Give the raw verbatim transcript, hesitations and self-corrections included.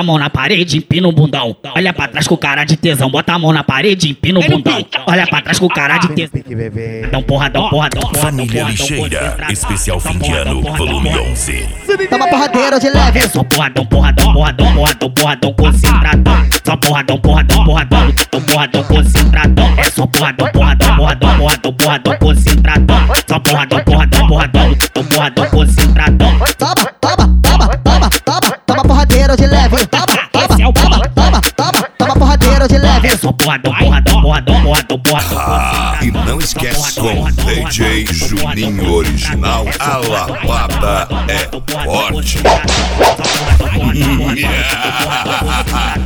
a mão na parede, empina o bundão. Olha pra trás com cara de tesão, bota a mão na parede, empina o bundão. Olha pra trás com cara de tesão. Dão porradão, porradão, porradão. Família Lixeira, especial fim de ano, volume onze. Toma porradeiro de leve. É só porradão, porradão, porradão, porradão, porradão, concentradão. Só porradão, porradão, porradão, porradão, concentradão. É só porradão, porradão, porradão, porradão, porradão, concentradão. Só porradão, porradão, porradão, porradão, concentradão. Toma, toma, toma, toma, toma, toma porradeiro de leve. Toma, toma, toma, toma, toma, toma porradeiro de leve. É só porradão, porradão, porradão, porradão, porradão. Ah, e não esquece com D J Juninho Original, a lavada é forte.